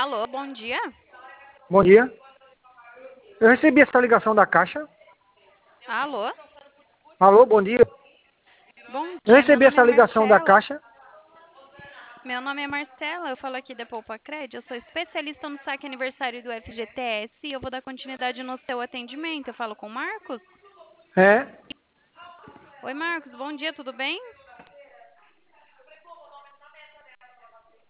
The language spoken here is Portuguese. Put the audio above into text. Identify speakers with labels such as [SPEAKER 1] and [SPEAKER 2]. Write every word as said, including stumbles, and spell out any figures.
[SPEAKER 1] Alô, bom dia.
[SPEAKER 2] Bom dia. Eu recebi essa ligação da Caixa.
[SPEAKER 1] Alô,
[SPEAKER 2] Alô, bom dia.
[SPEAKER 1] bom
[SPEAKER 2] Eu
[SPEAKER 1] dia. Meu
[SPEAKER 2] recebi
[SPEAKER 1] nome é
[SPEAKER 2] essa ligação da
[SPEAKER 1] Marcela.
[SPEAKER 2] Caixa.
[SPEAKER 1] Meu nome é Marcela, eu falo aqui da Poupa Cred. Eu sou especialista no saque aniversário do F G T S e eu vou dar continuidade no seu atendimento. Eu falo com o Marcos?
[SPEAKER 2] É.
[SPEAKER 1] Oi, Marcos, bom dia, tudo bem?